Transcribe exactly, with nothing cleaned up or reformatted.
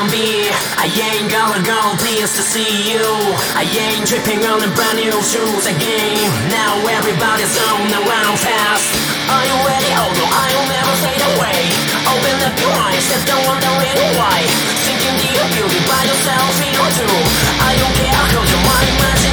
plan B. I ain't gonna go pleased to see you. I ain't tripping on the brand new shoes again. Now everybody's on the round fast. Are you ready? Oh no, I'll never fade away. Open up your eyes and don't wonder why. Sinking deep, you'll be by yourself in your tomb. I don't care, cause you're my magic.